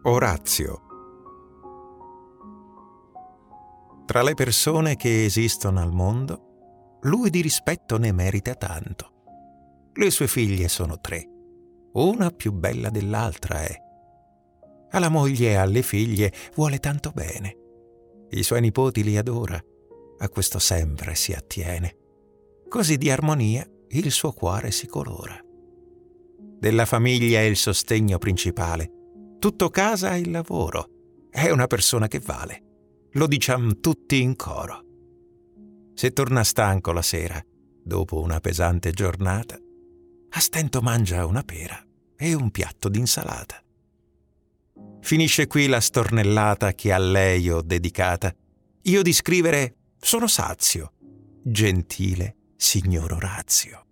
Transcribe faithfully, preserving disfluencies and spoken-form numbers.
Orazio. Tra le persone che esistono al mondo, lui di rispetto ne merita tanto. Le sue figlie sono tre, una più bella dell'altra è. Alla moglie e alle figlie vuole tanto bene. I suoi nipoti li adora, a questo sempre si attiene. Così di armonia il suo cuore si colora. Della famiglia è il sostegno principale, tutto casa e il lavoro. È una persona che vale, lo diciam tutti in coro. Se torna stanco la sera, dopo una pesante giornata, a stento mangia una pera e un piatto d'insalata. Finisce qui la stornellata che a lei ho dedicata. Io di scrivere sono sazio, gentile signor Orazio.